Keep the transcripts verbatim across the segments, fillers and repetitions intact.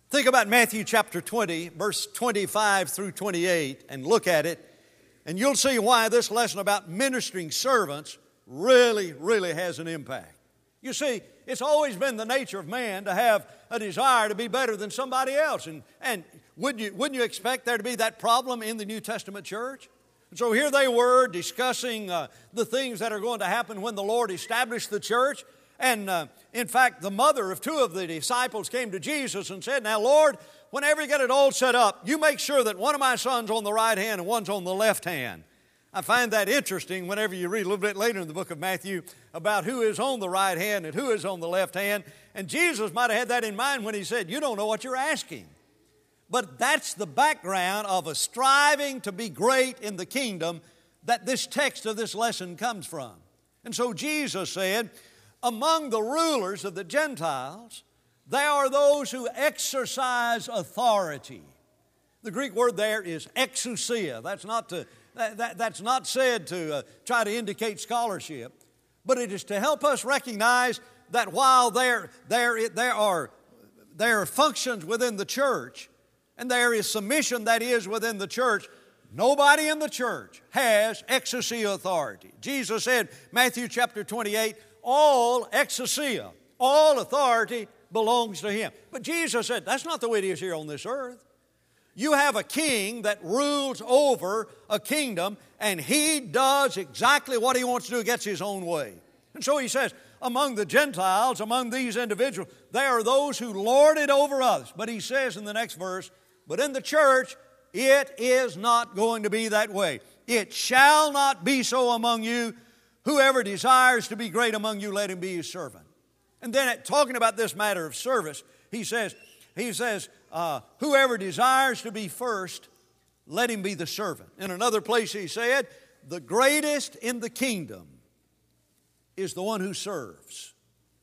Think about Matthew chapter twenty, verse twenty-five through twenty-eight, and look at it, and you'll see why this lesson about ministering servants really, really has an impact. You see, it's always been the nature of man to have a desire to be better than somebody else. And, and wouldn't you, wouldn't you expect there to be that problem in the New Testament church? And so here they were discussing uh, the things that are going to happen when the Lord established the church. And uh, in fact, the mother of two of the disciples came to Jesus and said, "Now, Lord, whenever you get it all set up, you make sure that one of my sons on the right hand and one's on the left hand." I find that interesting whenever you read a little bit later in the book of Matthew about who is on the right hand and who is on the left hand. And Jesus might have had that in mind when he said, "You don't know what you're asking." But that's the background of a striving to be great in the kingdom that this text of this lesson comes from. And so Jesus said, among the rulers of the Gentiles, there are those who exercise authority. The Greek word there is exousia. That's not to, that, that, that's not said to uh, try to indicate scholarship, but it is to help us recognize that while there, there, there, are, there are functions within the church, and there is submission that is within the church, nobody in the church has exousia authority. Jesus said, Matthew chapter twenty-eight, all exousia, all authority belongs to Him. But Jesus said, that's not the way it is here on this earth. You have a king that rules over a kingdom, and he does exactly what he wants to do, gets his own way. And so he says, among the Gentiles, among these individuals, there are those who lord it over others. But he says in the next verse, but in the church, it is not going to be that way. It shall not be so among you. Whoever desires to be great among you, let him be his servant. And then talking about this matter of service, he says, he says, uh, whoever desires to be first, let him be the servant. In another place he said, the greatest in the kingdom is the one who serves.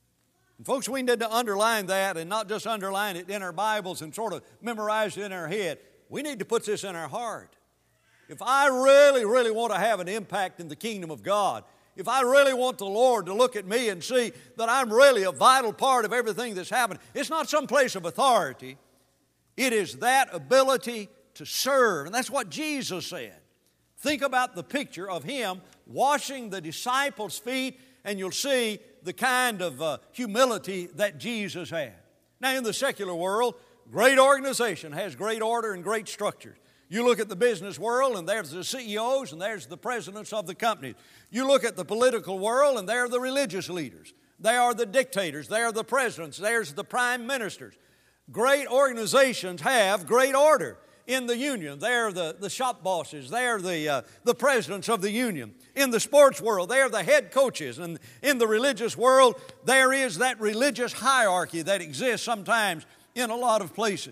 And folks, we need to underline that, and not just underline it in our Bibles and sort of memorize it in our head. We need to put this in our heart. If I really, really want to have an impact in the kingdom of God, if I really want the Lord to look at me and see that I'm really a vital part of everything that's happening, it's not some place of authority. It is that ability to serve. And that's what Jesus said. Think about the picture of Him washing the disciples' feet, and you'll see the kind of uh, humility that Jesus had. Now, in the secular world, great organization has great order and great structure. You look at the business world, and there's the C E Os, and there's the presidents of the companies. You look at the political world, and there are the religious leaders. They are the dictators. They are the presidents. There's the prime ministers. Great organizations have great order. In the union, they're the, the shop bosses. They're the, uh, the presidents of the union. In the sports world, they're the head coaches. And in the religious world, there is that religious hierarchy that exists sometimes in a lot of places.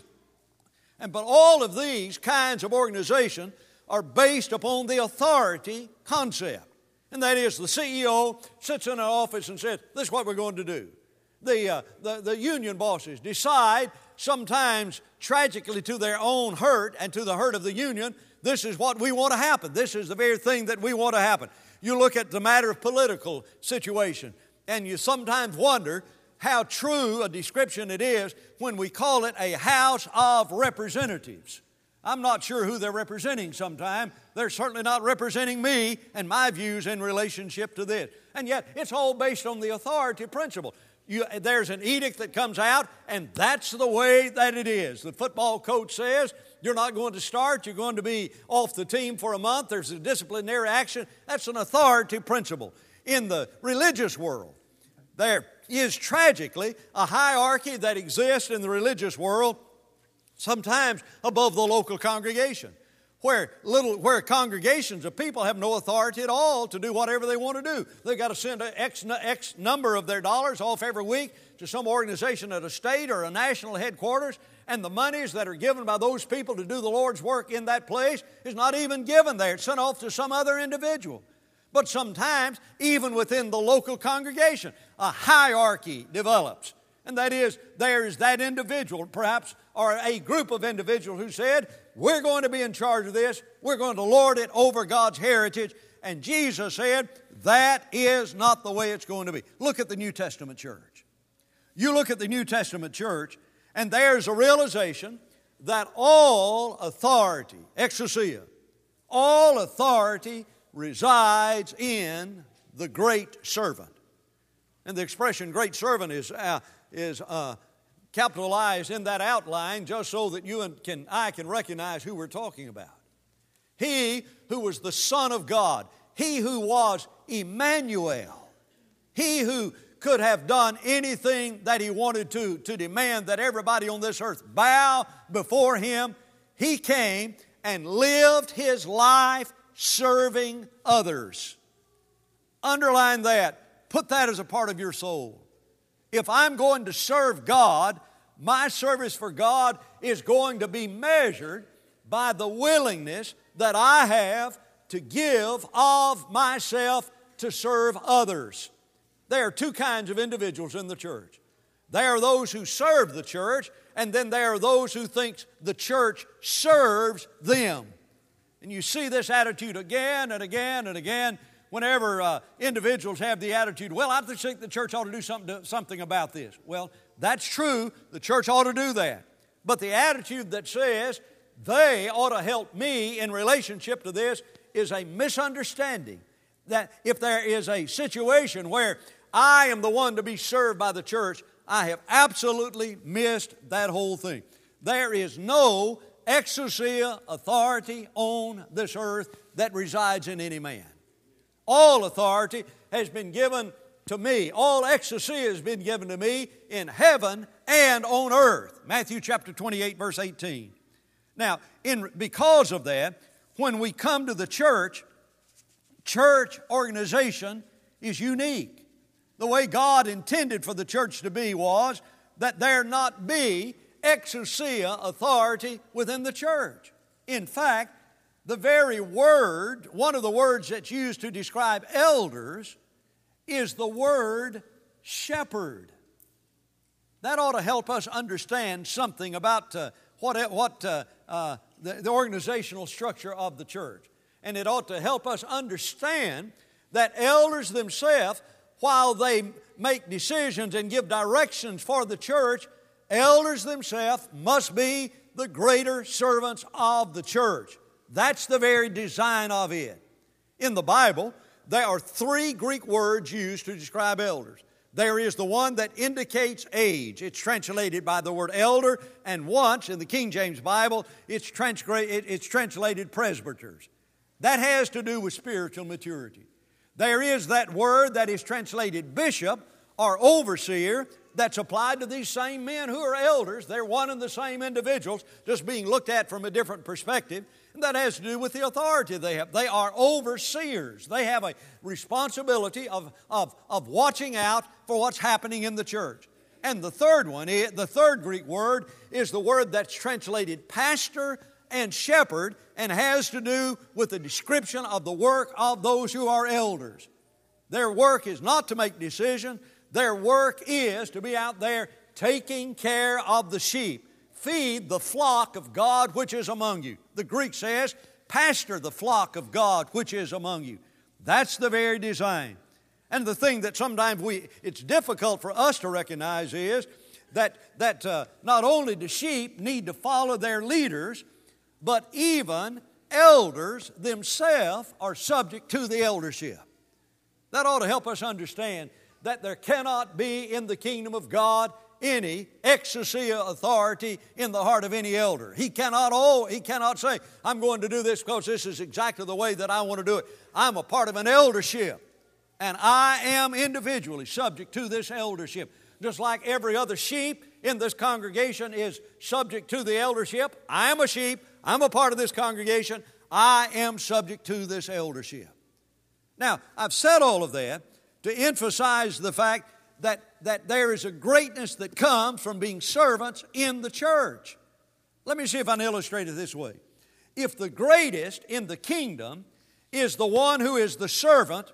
And but all of these kinds of organization are based upon the authority concept. And that is, the C E O sits in an office and says, this is what we're going to do. The, uh, the, the union bosses decide, sometimes tragically to their own hurt and to the hurt of the union, this is what we want to happen. This is the very thing that we want to happen. You look at the matter of political situation, and you sometimes wonder how true a description it is when we call it a House of Representatives. I'm not sure who they're representing sometimes. They're certainly not representing me and my views in relationship to this. And yet, it's all based on the authority principle. You, there's an edict that comes out, and that's the way that it is. The football coach says, you're not going to start, you're going to be off the team for a month. There's a disciplinary action. That's an authority principle. In the religious world, there is tragically a hierarchy that exists in the religious world, sometimes above the local congregation, where little where congregations of people have no authority at all to do whatever they want to do. They've got to send an X, X number of their dollars off every week to some organization at a state or a national headquarters, and the monies that are given by those people to do the Lord's work in that place is not even given there. It's sent off to some other individual. But sometimes, even within the local congregation, a hierarchy develops. And that is, there is that individual, perhaps, or a group of individuals who said, we're going to be in charge of this. We're going to lord it over God's heritage. And Jesus said, that is not the way it's going to be. Look at the New Testament church. You look at the New Testament church, And there's a realization that all authority, exousia, all authority resides in the great servant. And the expression great servant is, uh, is uh, capitalized in that outline just so that you and can, I can recognize who we're talking about. He who was the Son of God, He who was Emmanuel, He who could have done anything that He wanted to, to demand that everybody on this earth bow before Him, He came and lived His life serving others. Underline that. Put that as a part of your soul. If I'm going to serve God, my service for God is going to be measured by the willingness that I have to give of myself to serve others. There are two kinds of individuals in the church. There are those who serve the church, and then there are those who think the church serves them. And you see this attitude again and again and again whenever uh, individuals have the attitude, well, I just think the church ought to do something, something about this. Well, that's true. The church ought to do that. But the attitude that says they ought to help me in relationship to this is a misunderstanding. That if there is a situation where I am the one to be served by the church, I have absolutely missed that whole thing. There is no exousia authority on this earth that resides in any man. All authority has been given to me. All exousia has been given to me in heaven and on earth. Matthew chapter twenty-eight, verse eighteen. Now, in, because of that, when we come to the church, church organization is unique. The way God intended for the church to be was that there not be exousia authority within the church. In fact, the very word, one of the words that's used to describe elders is the word shepherd. That ought to help us understand something about uh, what, what uh, uh, the, the organizational structure of the church. And it ought to help us understand that elders themselves, while they make decisions and give directions for the church, elders themselves must be the greater servants of the church. That's the very design of it. In the Bible, there are three Greek words used to describe elders. There is the one that indicates age. It's translated by the word elder, and once in the King James Bible, it's, transgra- it's translated presbyters. That has to do with spiritual maturity. There is that word that is translated bishop or overseer that's applied to these same men who are elders. They're one and the same individuals, just being looked at from a different perspective. And that has to do with the authority they have. They are overseers. They have a responsibility of, of, of watching out for what's happening in the church. And the third one, the third Greek word is the word that's translated pastor and shepherd, and has to do with the description of the work of those who are elders. Their work is not to make decisions. Their work is to be out there taking care of the sheep. Feed the flock of God which is among you. The Greek says, pastor the flock of God which is among you. That's the very design. And the thing that sometimes we it's difficult for us to recognize is that, that uh, not only the sheep need to follow their leaders, but even elders themselves are subject to the eldership. That ought to help us understand that there cannot be in the kingdom of God any exousia authority in the heart of any elder. He cannot, oh, he cannot say, I'm going to do this because this is exactly the way that I want to do it. I'm a part of an eldership, and I am individually subject to this eldership. Just like every other sheep in this congregation is subject to the eldership, I am a sheep, I'm a part of this congregation, I am subject to this eldership. Now, I've said all of that to emphasize the fact that, that there is a greatness that comes from being servants in the church. Let me see if I can illustrate it this way. If the greatest in the kingdom is the one who is the servant,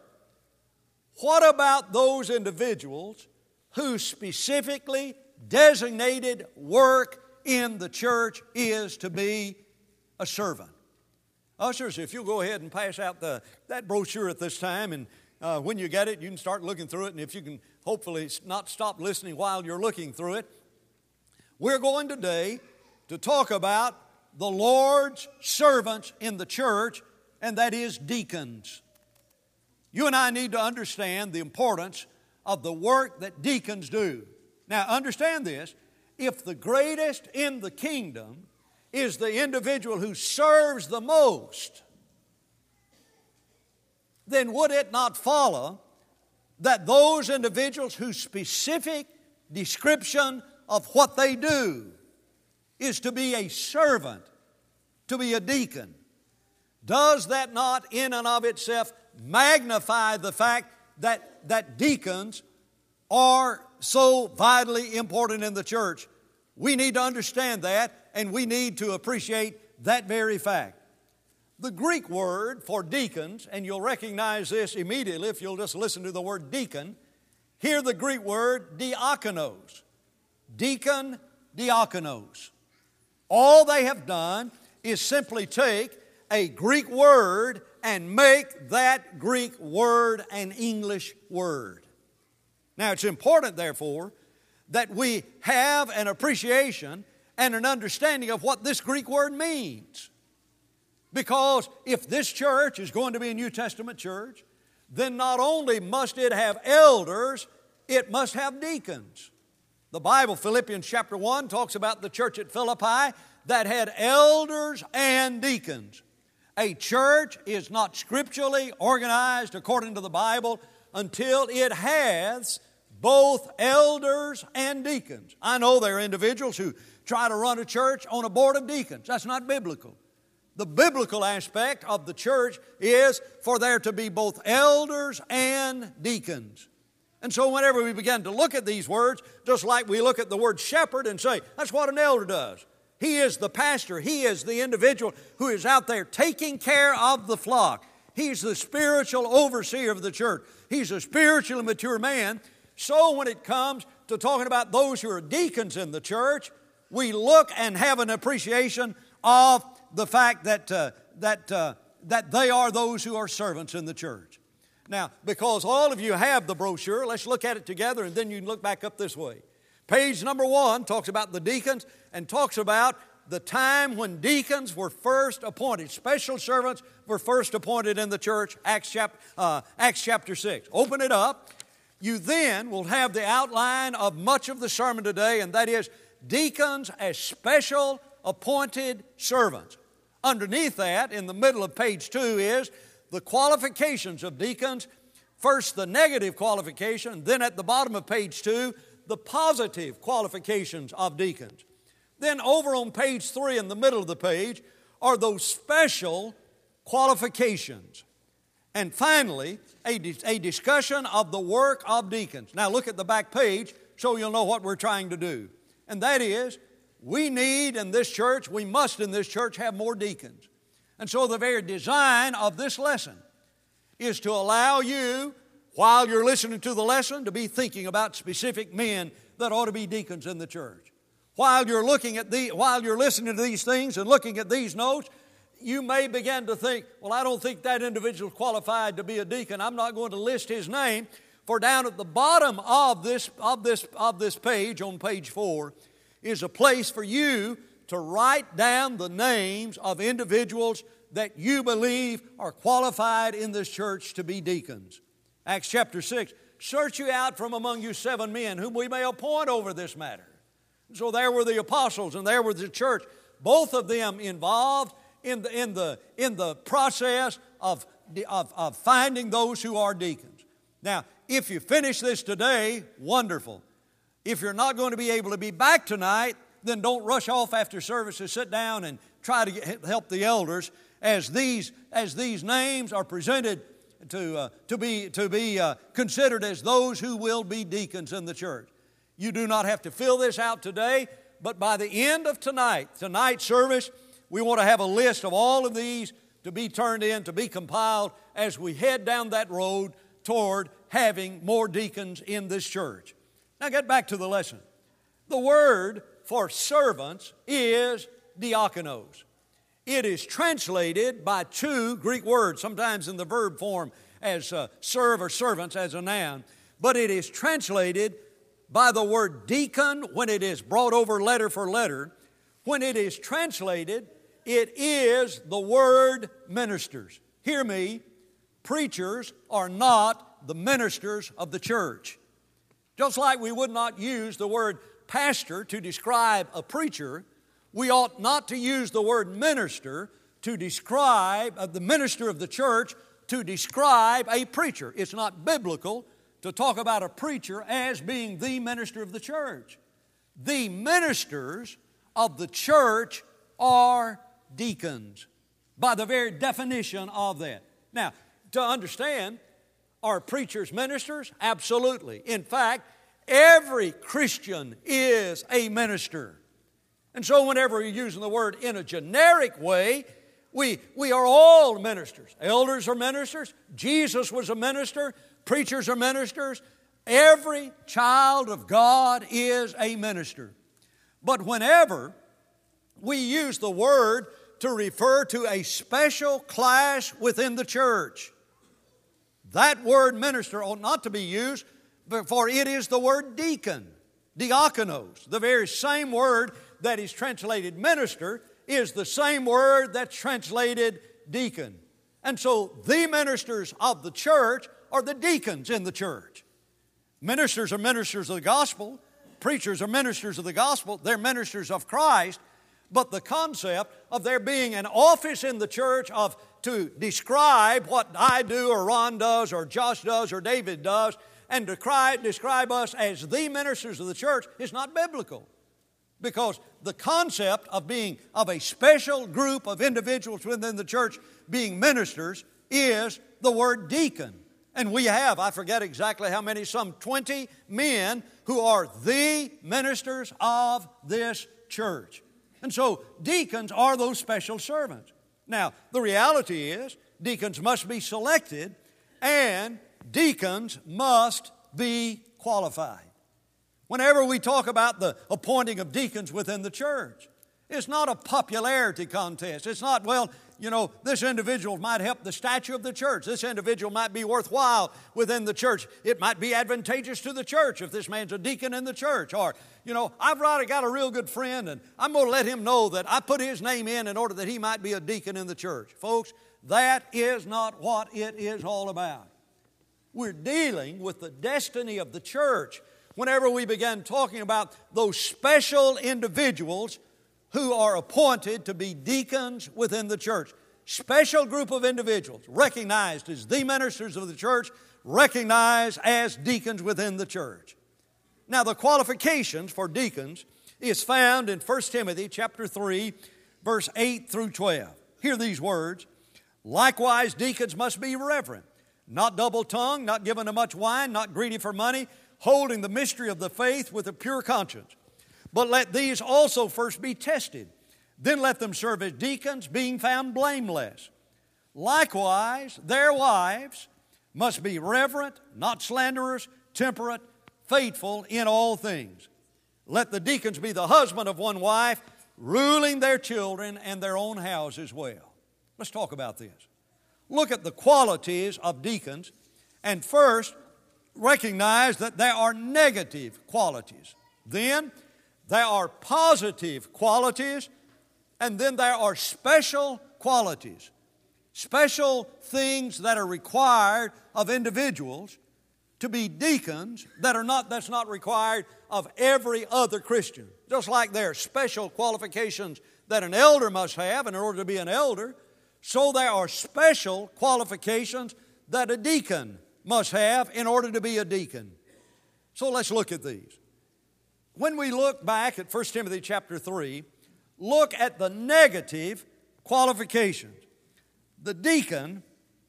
what about those individuals whose specifically designated work in the church is to be a servant? Ushers, if you'll go ahead and pass out the, that brochure at this time, and uh, when you get it, you can start looking through it, and if you can hopefully not stop listening while you're looking through it. We're going today to talk about the Lord's servants in the church, and that is deacons. You and I need to understand the importance of the work that deacons do. Now, understand this. If the greatest in the kingdom is the individual who serves the most, then would it not follow that those individuals whose specific description of what they do is to be a servant, to be a deacon? Does that not in and of itself magnify the fact that, that deacons are so vitally important in the church? We need to understand that, and we need to appreciate that very fact. The Greek word for deacons, and you'll recognize this immediately if you'll just listen to the word deacon. Hear the Greek word diakonos. Deacon, diakonos. All they have done is simply take a Greek word and make that Greek word an English word. Now, it's important, therefore, that we have an appreciation and an understanding of what this Greek word means. Because if this church is going to be a New Testament church, then not only must it have elders, it must have deacons. The Bible, Philippians chapter one, talks about the church at Philippi that had elders and deacons. A church is not scripturally organized according to the Bible until it has both elders and deacons. I know there are individuals who try to run a church on a board of deacons. That's not biblical. The biblical aspect of the church is for there to be both elders and deacons. And so whenever we begin to look at these words, just like we look at the word shepherd and say, that's what an elder does. He is the pastor. He is the individual who is out there taking care of the flock. He's the spiritual overseer of the church. He's a spiritually mature man. So when it comes to talking about those who are deacons in the church, we look and have an appreciation of the fact that, uh, that, uh, that they are those who are servants in the church. Now, because all of you have the brochure, let's look at it together and then you can look back up this way. Page number one talks about the deacons and talks about the time when deacons were first appointed. Special servants were first appointed in the church, Acts chapter, uh, Acts chapter six. Open it up. You then will have the outline of much of the sermon today, and that is deacons as special appointed servants. Underneath that, in the middle of page two, is the qualifications of deacons. First, the negative qualification, then at the bottom of page two, the positive qualifications of deacons. Then over on page three, in the middle of the page, are those special qualifications. And finally, a, a discussion of the work of deacons. Now look at the back page so you'll know what we're trying to do. And that is, we need in this church, we must in this church have more deacons. And so the very design of this lesson is to allow you, while you're listening to the lesson, to be thinking about specific men that ought to be deacons in the church. While you're looking at the, while you're listening to these things and looking at these notes, you may begin to think, well, I don't think that individual is qualified to be a deacon. I'm not going to list his name. For down at the bottom of this, of this, of this page, on page four, is a place for you to write down the names of individuals that you believe are qualified in this church to be deacons. Acts chapter six, search you out from among you seven men whom we may appoint over this matter. So there were the apostles and there was the church, both of them involved in the, in the, in the process of, of, of finding those who are deacons. Now, if you finish this today, wonderful. If you're not going to be able to be back tonight, then don't rush off after service to sit down and try to get, help the elders as these, as these names are presented to, uh, to be, to be uh, considered as those who will be deacons in the church. You do not have to fill this out today, but by the end of tonight, tonight's service, we want to have a list of all of these to be turned in, to be compiled as we head down that road toward having more deacons in this church. Now get back to the lesson. The word for servants is diakonos. It is translated by two Greek words, sometimes in the verb form as uh, serve or servants as a noun, but it is translated by the word deacon when it is brought over letter for letter. When it is translated, it is the word ministers. Hear me, preachers are not the ministers of the church. Just like we would not use the word pastor to describe a preacher, we ought not to use the word minister to describe uh, the minister of the church to describe a preacher. It's not biblical to talk about a preacher as being the minister of the church. The ministers of the church are deacons, by the very definition of that. Now, to understand, are preachers ministers? Absolutely. In fact, every Christian is a minister. And so whenever you're using the word in a generic way, we, we are all ministers. Elders are ministers. Jesus was a minister. Preachers are ministers. Every child of God is a minister. But whenever we use the word to refer to a special class within the church, that word minister ought not to be used, for it is the word deacon, diakonos. The very same word that is translated minister is the same word that's translated deacon. And so the ministers of the church are the deacons in the church. Ministers are ministers of the gospel. Preachers are ministers of the gospel. They're ministers of Christ. But the concept of there being an office in the church of to describe what I do or Ron does or Josh does or David does and to cry, describe us as the ministers of the church is not biblical. Because the concept of being of a special group of individuals within the church being ministers is the word deacon. And we have, I forget exactly how many, some twenty men who are the ministers of this church. And so deacons are those special servants. Now, the reality is deacons must be selected and deacons must be qualified. Whenever we talk about the appointing of deacons within the church, it's not a popularity contest. It's not, well, you know, this individual might help the stature of the church. This individual might be worthwhile within the church. It might be advantageous to the church if this man's a deacon in the church. Or, you know, I've got a real good friend and I'm going to let him know that I put his name in in order that he might be a deacon in the church. Folks, that is not what it is all about. We're dealing with the destiny of the church whenever we began talking about those special individuals who are appointed to be deacons within the church. Special group of individuals recognized as the ministers of the church, recognized as deacons within the church. Now, the qualifications for deacons is found in First Timothy chapter three, verse eight through twelve. Hear these words. Likewise, deacons must be reverent, not double-tongued, not given to much wine, not greedy for money, holding the mystery of the faith with a pure conscience. But let these also first be tested. Then let them serve as deacons, being found blameless. Likewise, their wives must be reverent, not slanderers, temperate, faithful in all things. Let the deacons be the husband of one wife, ruling their children and their own house as well. Let's talk about this. Look at the qualities of deacons, and first recognize that there are negative qualities. Then there are positive qualities, and then there are special qualities. Special things that are required of individuals to be deacons that are not, that's not required of every other Christian. Just like there are special qualifications that an elder must have in order to be an elder, so there are special qualifications that a deacon must have in order to be a deacon. So let's look at these. When we look back at First Timothy chapter three, look at the negative qualifications. The deacon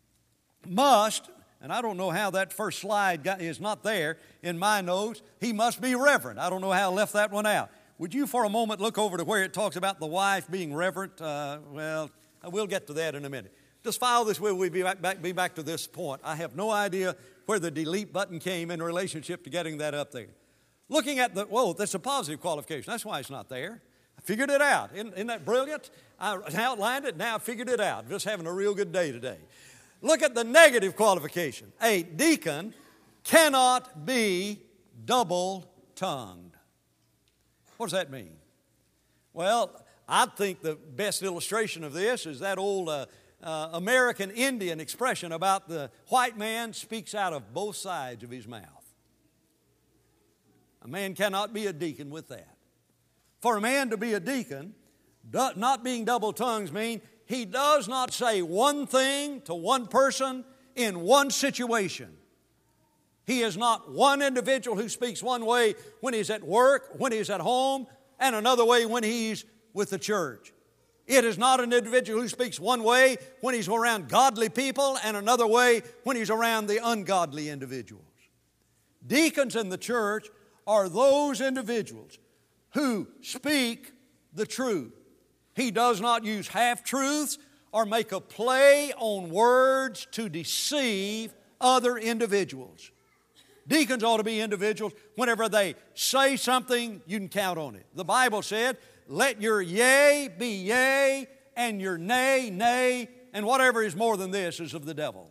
must, and I don't know how that first slide got, is not there in my notes, he must be reverent. I don't know how I left that one out. Would you for a moment look over to where it talks about the wife being reverent? Uh, well, we'll get to that in a minute. Just file this, we'll be back, back, be back to this point. I have no idea where the delete button came in relationship to getting that up there. Looking at the, whoa, that's a positive qualification. That's why it's not there. I figured it out. Isn't, isn't that brilliant? I outlined it, now I figured it out. Just having a real good day today. Look at the negative qualification. A deacon cannot be double-tongued. double-tongued. What does that mean? Well, I think the best illustration of this is that old uh, uh, American Indian expression about the white man speaks out of both sides of his mouth. A man cannot be a deacon with that. For a man to be a deacon, do, not being double-tongued means he does not say one thing to one person in one situation. He is not one individual who speaks one way when he's at work, when he's at home, and another way when he's with the church. It is not an individual who speaks one way when he's around godly people and another way when he's around the ungodly individuals. Deacons in the church are those individuals who speak the truth. He does not use half-truths or make a play on words to deceive other individuals. Deacons ought to be individuals, whenever they say something, you can count on it. The Bible said, let your yea be yea, and your nay, nay, and whatever is more than this is of the devil.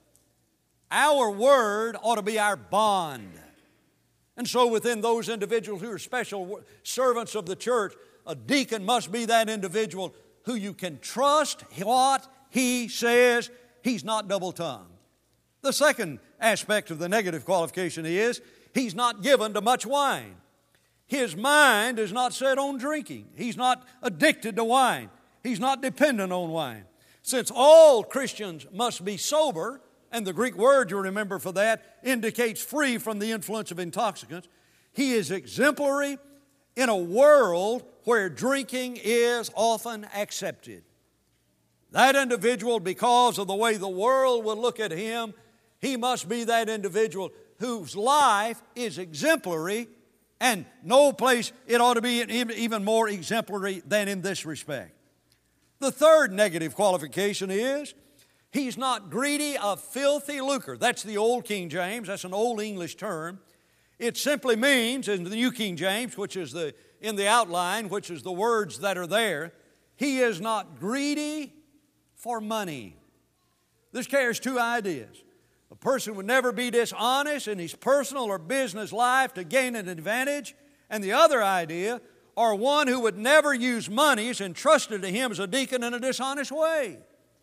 Our word ought to be our bond. And so within those individuals who are special servants of the church, a deacon must be that individual who you can trust what he says. He's not double-tongued. The second aspect of the negative qualification is he's not given to much wine. His mind is not set on drinking. He's not addicted to wine. He's not dependent on wine. Since all Christians must be sober, and the Greek word, you remember for that, indicates free from the influence of intoxicants, he is exemplary in a world where drinking is often accepted. That individual, because of the way the world will look at him, he must be that individual whose life is exemplary, and no place it ought to be even more exemplary than in this respect. The third negative qualification is he's not greedy of filthy lucre. That's the old King James. That's an old English term. It simply means, in the New King James, which is the in the outline, which is the words that are there, he is not greedy for money. This carries two ideas. A person would never be dishonest in his personal or business life to gain an advantage. And the other idea, or one who would never use monies entrusted to him as a deacon in a dishonest way.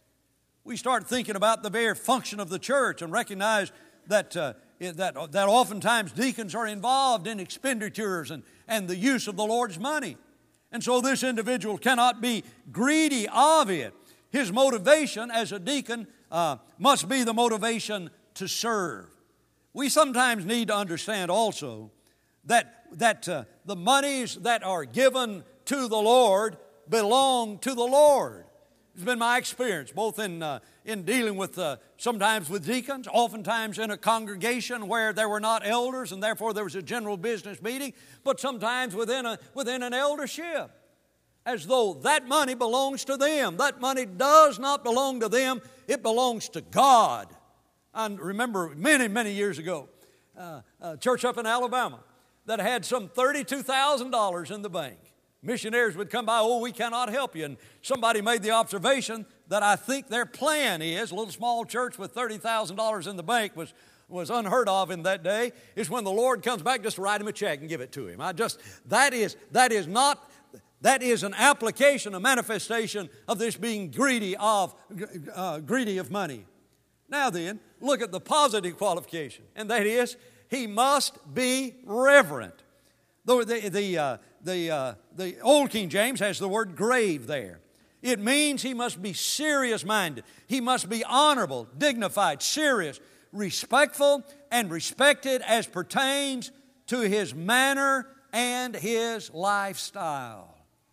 We start thinking about the very function of the church and recognize that, uh, that, that oftentimes deacons are involved in expenditures and, and the use of the Lord's money. And so this individual cannot be greedy of it. His motivation as a deacon uh, must be the motivation to serve. We sometimes need to understand also that, that uh, the monies that are given to the Lord belong to the Lord. It's been my experience, both in, uh, in dealing with, uh, sometimes with deacons, oftentimes in a congregation where there were not elders and therefore there was a general business meeting, but sometimes within, a, within an eldership, as though that money belongs to them. That money does not belong to them. It belongs to God. I remember many, many years ago, uh, a church up in Alabama that had some thirty-two thousand dollars in the bank. Missionaries would come by, oh, we cannot help you. And somebody made the observation that I think their plan is, a little small church with thirty thousand dollars in the bank was, was unheard of in that day, is when the Lord comes back, just write him a check and give it to him. I just, that is, that is not, that is an application, a manifestation of this being greedy of, uh, greedy of money. Now then, look at the positive qualification, and that is, he must be reverent. The, the, the, uh, the, uh, the Old King James has the word grave there. It means he must be serious-minded. He must be honorable, dignified, serious, respectful, and respected as pertains to his manner and his lifestyle.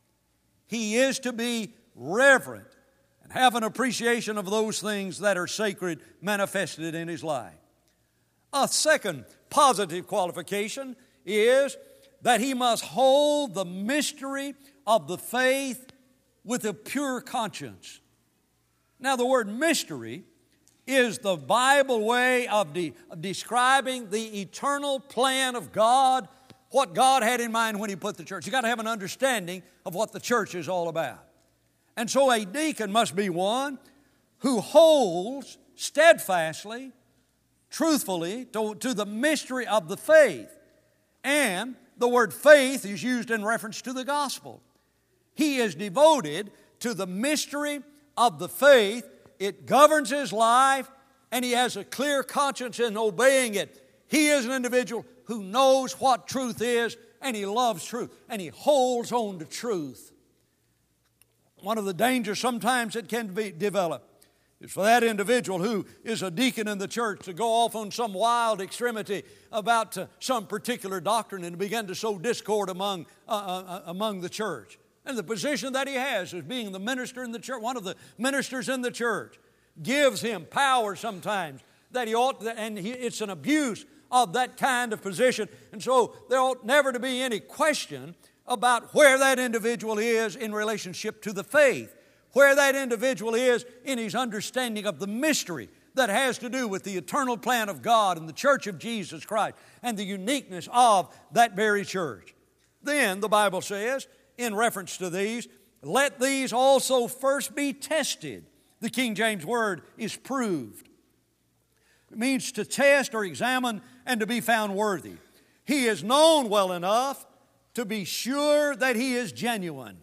He is to be reverent and have an appreciation of those things that are sacred manifested in his life. A second positive qualification is that he must hold the mystery of the faith with a pure conscience. Now, the word mystery is the Bible way of, de- of describing the eternal plan of God, what God had in mind when He put the church. You've got to have an understanding of what the church is all about. And so a deacon must be one who holds steadfastly, truthfully, to, to the mystery of the faith, and the word faith is used in reference to the gospel. He is devoted to the mystery of the faith. It governs his life, and he has a clear conscience in obeying it. He is an individual who knows what truth is, and he loves truth, and he holds on to truth. One of the dangers sometimes that can be developed is for that individual who is a deacon in the church to go off on some wild extremity about uh, some particular doctrine and begin to sow discord among, uh, uh, among the church. And the position that he has as being the minister in the church, one of the ministers in the church, gives him power sometimes that he ought to, and he, it's an abuse of that kind of position. And so there ought never to be any question about where that individual is in relationship to the faith, where that individual is in his understanding of the mystery that has to do with the eternal plan of God and the church of Jesus Christ and the uniqueness of that very church. Then the Bible says, in reference to these, let these also first be tested. The King James word is proved. It means to test or examine and to be found worthy. He is known well enough to be sure that he is genuine.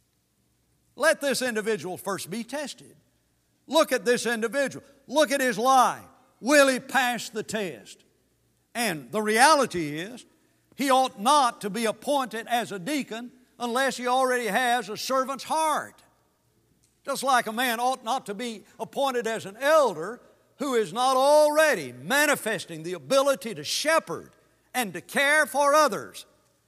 Let this individual first be tested. Look at this individual. Look at his life. Will he pass the test? And the reality is, he ought not to be appointed as a deacon unless he already has a servant's heart. Just like a man ought not to be appointed as an elder who is not already manifesting the ability to shepherd and to care for others.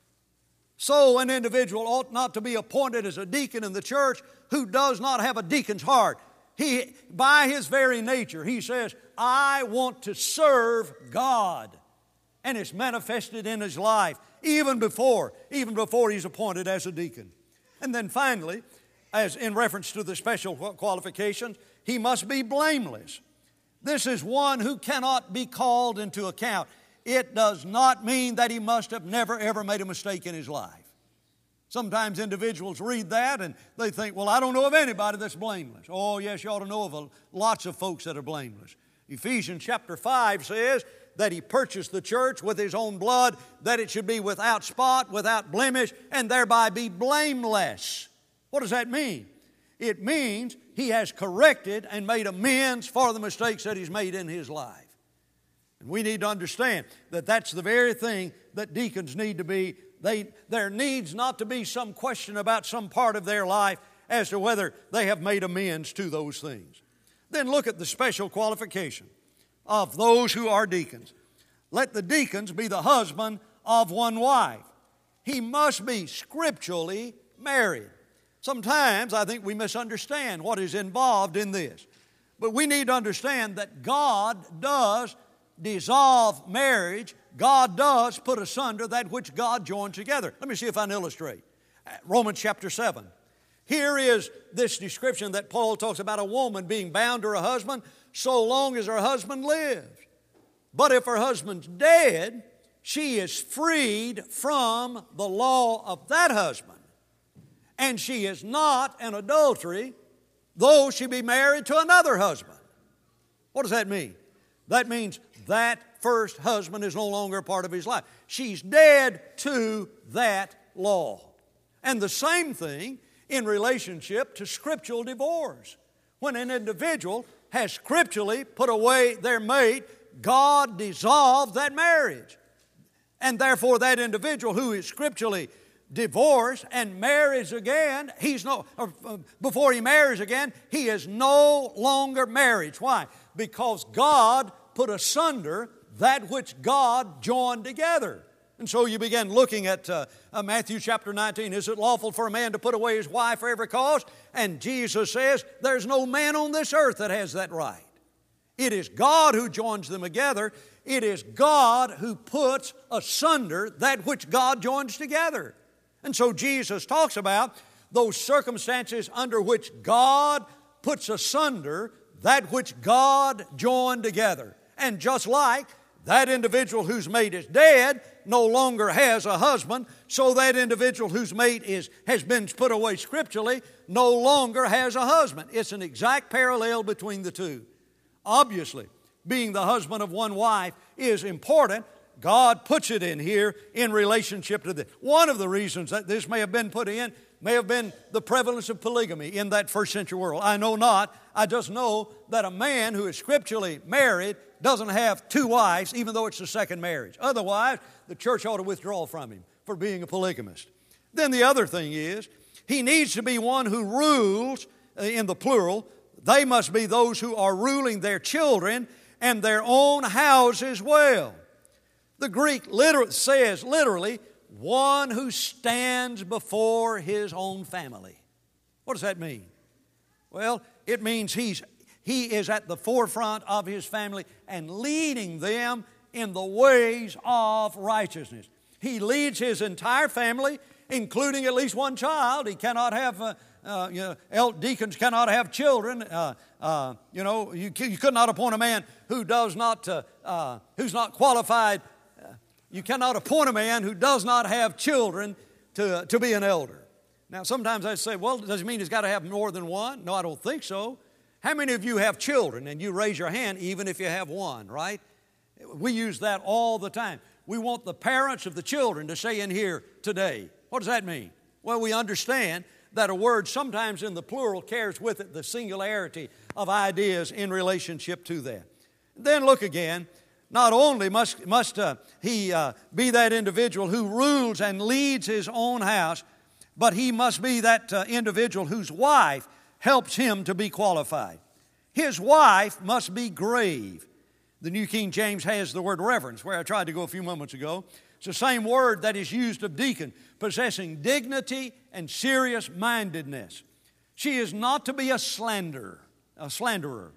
So an individual ought not to be appointed as a deacon in the church who does not have a deacon's heart. He, by his very nature, he says, I want to serve God. And it's manifested in his life even before, even before he's appointed as a deacon. And then finally, as in reference to the special qualifications, he must be blameless. This is one who cannot be called into account. It does not mean that he must have never, ever made a mistake in his life. Sometimes individuals read that and they think, well, I don't know of anybody that's blameless. Oh, yes, you ought to know of a, lots of folks that are blameless. Ephesians chapter five says that he purchased the church with his own blood, that it should be without spot, without blemish, and thereby be blameless. What does that mean? It means he has corrected and made amends for the mistakes that he's made in his life. And we need to understand that that's the very thing that deacons need to be. They, there needs not to be some question about some part of their life as to whether they have made amends to those things. Then look at the special qualification of those who are deacons. Let the deacons be the husband of one wife. He must be scripturally married. Sometimes I think we misunderstand what is involved in this. But we need to understand that God does dissolve marriage. God does put asunder that which God joined together. Let me see if I can illustrate. Romans chapter seven. Here is this description that Paul talks about a woman being bound to her husband so long as her husband lives. But if her husband's dead, she is freed from the law of that husband. And she is not in adultery, though she be married to another husband. What does that mean? That means that first husband is no longer a part of his life. She's dead to that law. And the same thing in relationship to scriptural divorce. When an individual has scripturally put away their mate, God dissolved that marriage. And therefore that individual who is scripturally divorced and marries again, he's no, or, uh, before he marries again, he is no longer married. Why? Because God put asunder that which God joined together. And so you begin looking at uh, uh, Matthew chapter nineteen. Is it lawful for a man to put away his wife for every cause? And Jesus says, there's no man on this earth that has that right. It is God who joins them together. It is God who puts asunder that which God joins together. And so Jesus talks about those circumstances under which God puts asunder that which God joined together. And just like that individual whose mate is dead no longer has a husband, so that individual whose mate is, has been put away scripturally no longer has a husband. It's an exact parallel between the two. Obviously, being the husband of one wife is important. God puts it in here in relationship to this. One of the reasons that this may have been put in may have been the prevalence of polygamy in that first century world. I know not. I just know that a man who is scripturally married doesn't have two wives, even though it's the second marriage. Otherwise, the church ought to withdraw from him for being a polygamist. Then the other thing is, he needs to be one who rules, in the plural. They must be those who are ruling their children and their own houses well. The Greek literally says, literally, one who stands before his own family. What does that mean? Well, it means he's, he is at the forefront of his family and leading them in the ways of righteousness. He leads his entire family, including at least one child. He cannot have, uh, uh, you know, deacons cannot have children. Uh, uh, you know, you, you could not appoint a man who does not, uh, uh, who's not qualified. You cannot appoint a man who does not have children to, to be an elder. Now, sometimes I say, well, does it mean he's got to have more than one? No, I don't think so. How many of you have children and you raise your hand even if you have one, right? We use that all the time. We want the parents of the children to say in here today. What does that mean? Well, we understand that a word sometimes in the plural carries with it the singularity of ideas in relationship to that. Then look again. Not only must, must uh, he uh, be that individual who rules and leads his own house, but he must be that uh, individual whose wife helps him to be qualified. His wife must be grave. The New King James has the word reverence, where I tried to go a few moments ago. It's the same word that is used of deacon, possessing dignity and serious mindedness. She is not to be a slanderer, a slanderer.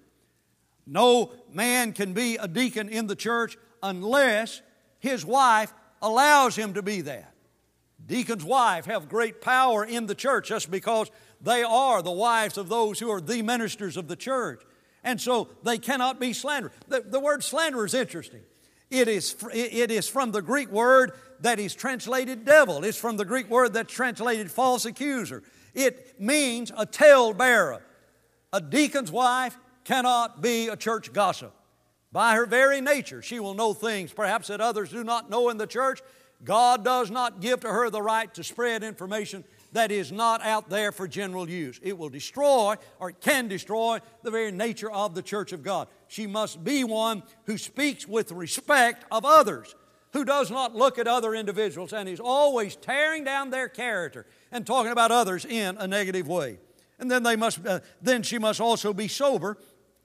No man can be a deacon in the church unless his wife allows him to be that. Deacon's wives have great power in the church just because they are the wives of those who are the ministers of the church. And so they cannot be slandered. The, the word slanderer is interesting. It is, it is from the Greek word that is translated devil. It's from the Greek word that's translated false accuser. It means a talebearer. A deacon's wife cannot be a church gossip. By her very nature, she will know things perhaps that others do not know in the church. God does not give to her the right to spread information that is not out there for general use. It will destroy, or it can destroy, the very nature of the church of God. She must be one who speaks with respect of others, who does not look at other individuals and is always tearing down their character and talking about others in a negative way. And then they must, uh, then she must also be sober.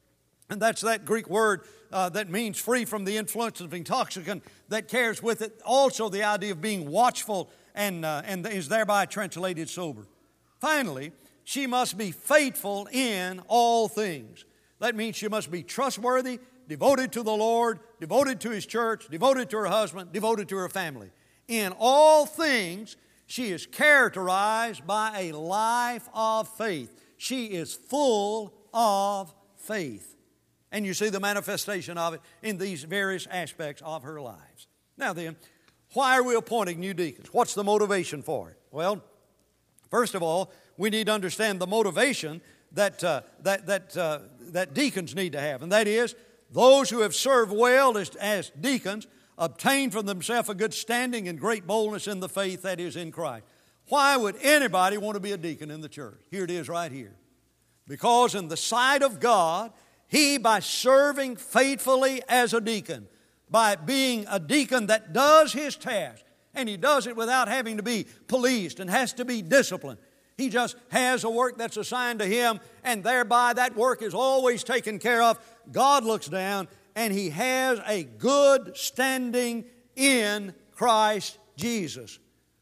And that's that Greek word uh, that means free from the influence of intoxicant, that carries with it also the idea of being watchful and, uh, and is thereby translated sober. Finally, she must be faithful in all things. That means she must be trustworthy, devoted to the Lord, devoted to His church, devoted to her husband, devoted to her family. In all things, she is characterized by a life of faith. She is full of faith. And you see the manifestation of it in these various aspects of her lives. Now then, why are we appointing new deacons? What's the motivation for it? Well, first of all, we need to understand the motivation that, uh, that, that, uh, that deacons need to have. And that is, those who have served well as, as deacons obtain for themselves a good standing and great boldness in the faith that is in Christ. Why would anybody want to be a deacon in the church? Here it is right here. Because in the sight of God, he, by serving faithfully as a deacon, by being a deacon that does his task, and he does it without having to be policed and has to be disciplined. He just has a work that's assigned to him, and thereby that work is always taken care of. God looks down, and he has a good standing in Christ Jesus.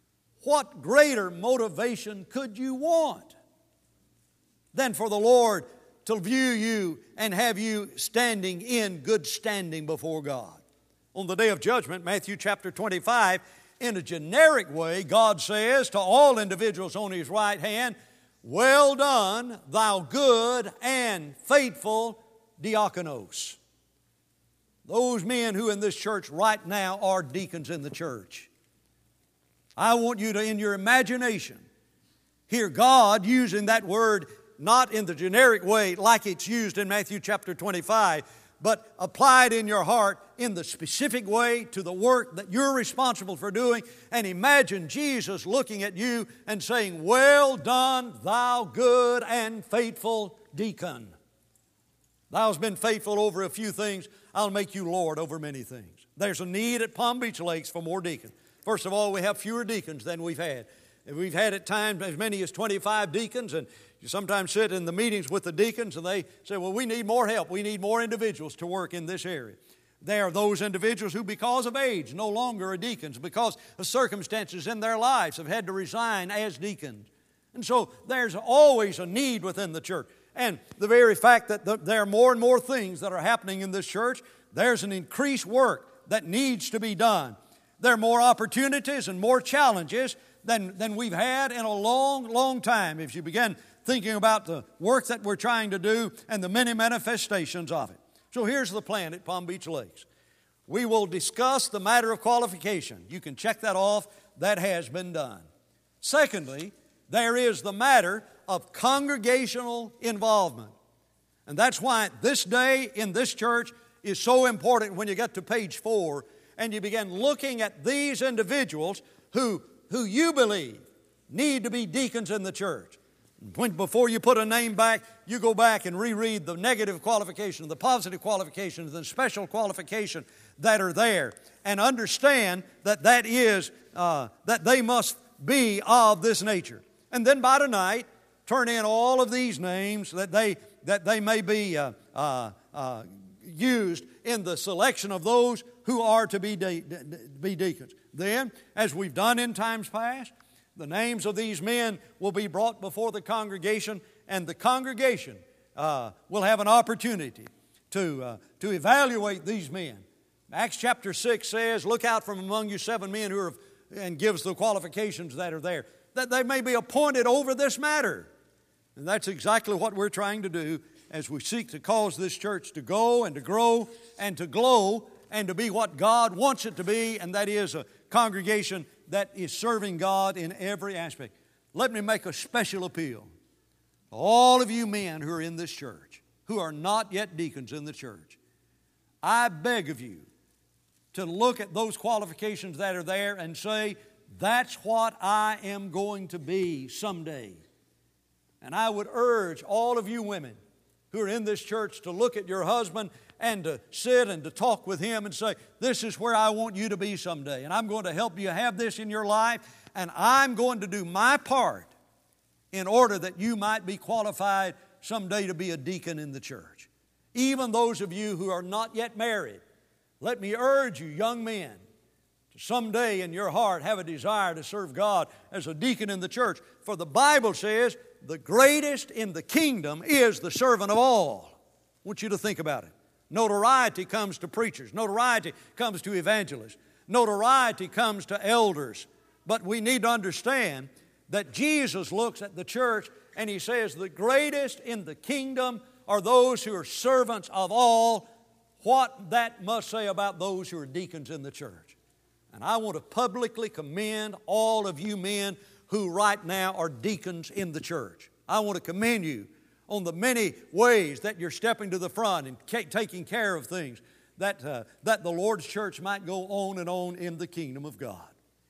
What greater motivation could you want than for the Lord to view you and have you standing in good standing before God? On the day of judgment, Matthew chapter twenty-five, in a generic way, God says to all individuals on His right hand, "Well done, thou good and faithful diakonos." Those men who in this church right now are deacons in the church. I want you to, in your imagination, hear God using that word not in the generic way like it's used in Matthew chapter twenty-five, but apply it in your heart in the specific way to the work that you're responsible for doing. And imagine Jesus looking at you and saying, "Well done, thou good and faithful deacon. Thou hast been faithful over a few things. I'll make you Lord over many things." There's a need at Palm Beach Lakes for more deacons. First of all, we have fewer deacons than we've had. We've had at times as many as twenty-five deacons, and you sometimes sit in the meetings with the deacons and they say, "Well, we need more help. We need more individuals to work in this area." There are those individuals who, because of age, no longer are deacons, because of circumstances in their lives, have had to resign as deacons. And so there's always a need within the church. And the very fact that the, there are more and more things that are happening in this church, there's an increased work that needs to be done. There are more opportunities and more challenges than, than we've had in a long, long time, if you begin thinking about the work that we're trying to do and the many manifestations of it. So here's the plan at Palm Beach Lakes. We will discuss the matter of qualification. You can check that off. That has been done. Secondly, there is the matter of congregational involvement. And that's why this day in this church is so important when you get to page four and you begin looking at these individuals who, who you believe need to be deacons in the church. When, before you put a name back, you go back and reread the negative qualifications, the positive qualifications, the special qualifications that are there, and understand that that is uh, that they must be of this nature. And then by tonight, turn in all of these names that they that they may be uh, uh, uh, used in the selection of those who are to be de- de- be deacons. Then, as we've done in times past, the names of these men will be brought before the congregation, and the congregation uh, will have an opportunity to, uh, to evaluate these men. Acts chapter six says, "Look out from among you seven men who are," and gives the qualifications that are there, that they may be appointed over this matter. And that's exactly what we're trying to do as we seek to cause this church to go and to grow and to glow and to be what God wants it to be, and that is a congregation that is serving God in every aspect. Let me make a special appeal to all of you men who are in this church, who are not yet deacons in the church. I beg of you to look at those qualifications that are there and say, "That's what I am going to be someday." And I would urge all of you women who are in this church to look at your husband and to sit and to talk with him and say, "This is where I want you to be someday, and I'm going to help you have this in your life, and I'm going to do my part in order that you might be qualified someday to be a deacon in the church." Even those of you who are not yet married, let me urge you, young men, to someday in your heart have a desire to serve God as a deacon in the church. For the Bible says, the greatest in the kingdom is the servant of all. I want you to think about it. Notoriety comes to preachers. Notoriety comes to evangelists. Notoriety comes to elders. But we need to understand that Jesus looks at the church and He says the greatest in the kingdom are those who are servants of all. What that must say about those who are deacons in the church. And I want to publicly commend all of you men who right now are deacons in the church. I want to commend you on the many ways that you're stepping to the front and ca- taking care of things that, uh, that the Lord's church might go on and on in the kingdom of God.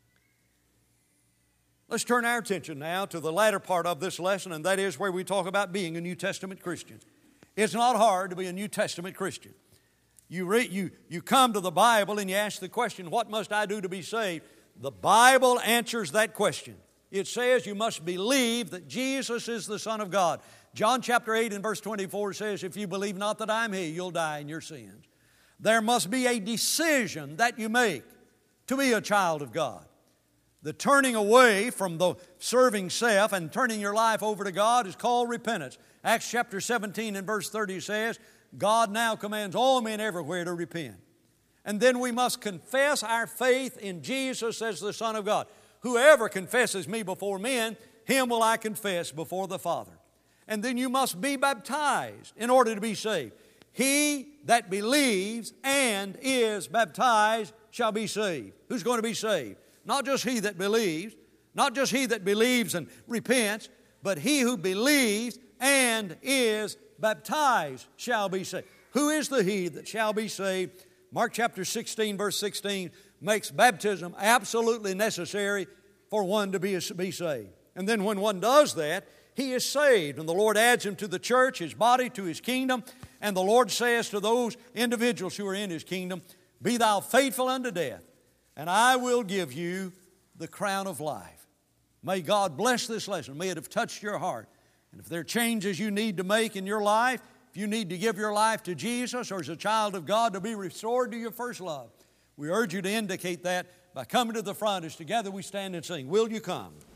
Let's turn our attention now to the latter part of this lesson, and that is where we talk about being a New Testament Christian. It's not hard to be a New Testament Christian. You, read, you, you come to the Bible and you ask the question, "What must I do to be saved?" The Bible answers that question. It says you must believe that Jesus is the Son of God. John chapter eight and verse twenty-four says, "If you believe not that I am He, you'll die in your sins." There must be a decision that you make to be a child of God. The turning away from the serving self and turning your life over to God is called repentance. Acts chapter seventeen and verse thirty says, God now commands all men everywhere to repent. And then we must confess our faith in Jesus as the Son of God. Whoever confesses me before men, him will I confess before the Father. And then you must be baptized in order to be saved. He that believes and is baptized shall be saved. Who's going to be saved? Not just he that believes, not just he that believes and repents, but he who believes and is baptized shall be saved. Who is the he that shall be saved? Mark chapter sixteen, verse sixteen, makes baptism absolutely necessary for one to be, be saved. And then when one does that, he is saved. And the Lord adds him to the church, His body, to His kingdom. And the Lord says to those individuals who are in His kingdom, be thou faithful unto death, and I will give you the crown of life. May God bless this lesson. May it have touched your heart. And if there are changes you need to make in your life, if you need to give your life to Jesus or as a child of God to be restored to your first love, we urge you to indicate that by coming to the front as together we stand and sing. Will you come?